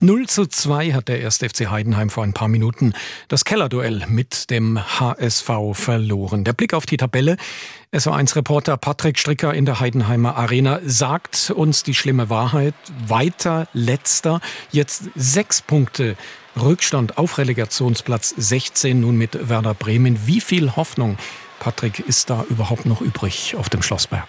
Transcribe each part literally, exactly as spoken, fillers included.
null zu zwei hat der erste F C Heidenheim vor ein paar Minuten das Kellerduell mit dem H S V verloren. Der Blick auf die Tabelle. S W eins Reporter Patrick Stricker in der Heidenheimer Arena sagt uns die schlimme Wahrheit. Weiter letzter, jetzt sechs Punkte Rückstand auf Relegationsplatz sechzehn, nun mit Werder Bremen. Wie viel Hoffnung, Patrick, ist da überhaupt noch übrig auf dem Schlossberg?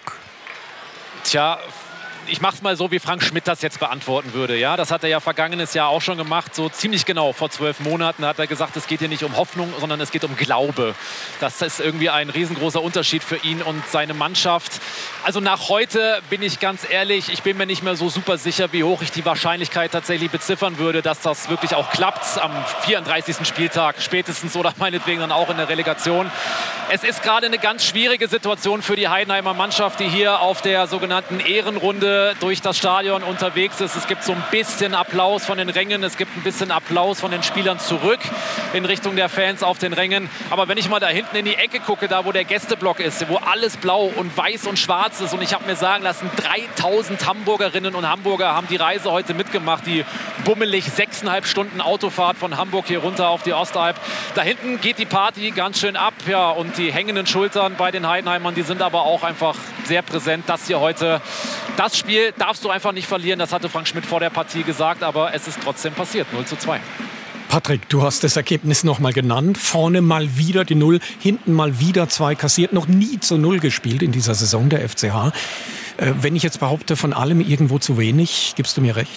Tja, ich mache es mal so, wie Frank Schmidt das jetzt beantworten würde. Ja, das hat er ja vergangenes Jahr auch schon gemacht. So ziemlich genau vor zwölf Monaten hat er gesagt, es geht hier nicht um Hoffnung, sondern es geht um Glaube. Das ist irgendwie ein riesengroßer Unterschied für ihn und seine Mannschaft. Also nach heute bin ich ganz ehrlich, ich bin mir nicht mehr so super sicher, wie hoch ich die Wahrscheinlichkeit tatsächlich beziffern würde, dass das wirklich auch klappt am vierunddreißigsten Spieltag spätestens oder meinetwegen dann auch in der Relegation. Es ist gerade eine ganz schwierige Situation für die Heidenheimer Mannschaft, die hier auf der sogenannten Ehrenrunde durch das Stadion unterwegs ist. Es gibt so ein bisschen Applaus von den Rängen, es gibt ein bisschen Applaus von den Spielern zurück in Richtung der Fans auf den Rängen. Aber wenn ich mal da hinten in die Ecke gucke, da wo der Gästeblock ist, wo alles blau und weiß und schwarz ist, und ich habe mir sagen lassen, dreitausend Hamburgerinnen und Hamburger haben die Reise heute mitgemacht, die bummelig sechseinhalb Stunden Autofahrt von Hamburg hier runter auf die Ostalb. Da hinten geht die Party ganz schön ab, ja, und die hängenden Schultern bei den Heidenheimern, die sind aber auch einfach sehr präsent. Das hier heute, das Spiel darfst du einfach nicht verlieren, das hatte Frank Schmidt vor der Partie gesagt, aber es ist trotzdem passiert, null zu zwei. Patrick, du hast das Ergebnis noch mal genannt. Vorne mal wieder die Null, hinten mal wieder zwei kassiert. Noch nie zu Null gespielt in dieser Saison der F C H. Äh, wenn ich jetzt behaupte, von allem irgendwo zu wenig, gibst du mir recht?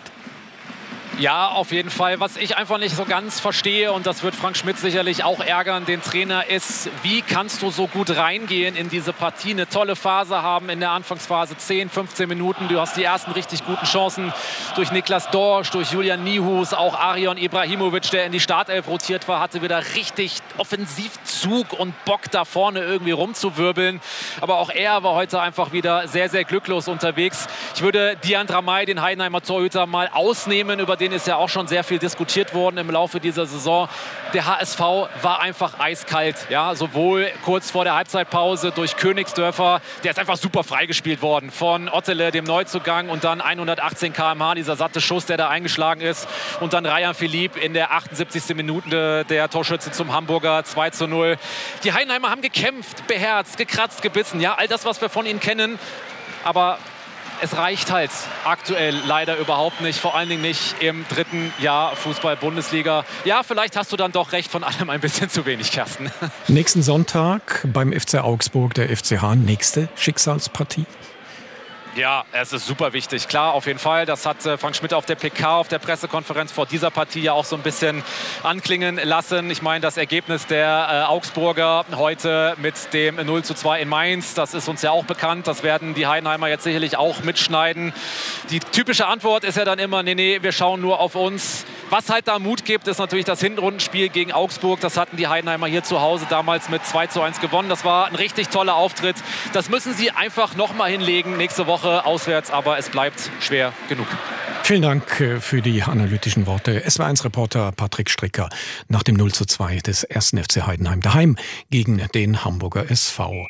Ja, auf jeden Fall. Was ich einfach nicht so ganz verstehe, und das wird Frank Schmidt sicherlich auch ärgern, den Trainer, ist, wie kannst du so gut reingehen in diese Partie, eine tolle Phase haben in der Anfangsphase, zehn, fünfzehn Minuten. Du hast die ersten richtig guten Chancen durch Niklas Dorsch, durch Julian Nihus, auch Arion Ibrahimovic, der in die Startelf rotiert war, hatte wieder richtig Offensivzug und Bock, da vorne irgendwie rumzuwirbeln. Aber auch er war heute einfach wieder sehr, sehr glücklos unterwegs. Ich würde Dian Dramay, den Heidenheimer Torhüter, mal ausnehmen, über den ist ja auch schon sehr viel diskutiert worden im Laufe dieser Saison. Der H S V war einfach eiskalt. Ja, sowohl kurz vor der Halbzeitpause durch Königsdörfer, der ist einfach super freigespielt worden von Ottele, dem Neuzugang, und dann hundertachtzehn Kilometer pro Stunde, dieser satte Schuss, der da eingeschlagen ist. Und dann Rayan Philippe in der achtundsiebzigsten Minute, der Torschütze zum Hamburger zwei zu null. Die Heidenheimer haben gekämpft, beherzt, gekratzt, gebissen. Ja, all das, was wir von ihnen kennen. Aber es reicht halt aktuell leider überhaupt nicht, vor allen Dingen nicht im dritten Jahr Fußball-Bundesliga. Ja, vielleicht hast du dann doch recht, von allem ein bisschen zu wenig, Kersten. Nächsten Sonntag beim F C Augsburg, der F C H, nächste Schicksalspartie. Ja, es ist super wichtig. Klar, auf jeden Fall. Das hat äh, Frank Schmidt auf der P K, auf der Pressekonferenz vor dieser Partie ja auch so ein bisschen anklingen lassen. Ich meine, das Ergebnis der äh, Augsburger heute mit dem null zu zwei in Mainz, das ist uns ja auch bekannt. Das werden die Heidenheimer jetzt sicherlich auch mitschneiden. Die typische Antwort ist ja dann immer, nee, nee, wir schauen nur auf uns. Was halt da Mut gibt, ist natürlich das Hinrundenspiel gegen Augsburg. Das hatten die Heidenheimer hier zu Hause damals mit zwei zu eins gewonnen. Das war ein richtig toller Auftritt. Das müssen sie einfach noch mal hinlegen nächste Woche auswärts, aber es bleibt schwer genug. Vielen Dank für die analytischen Worte. S W eins Reporter Patrick Stricker nach dem null zu zwei des ersten F C Heidenheim daheim gegen den Hamburger S V.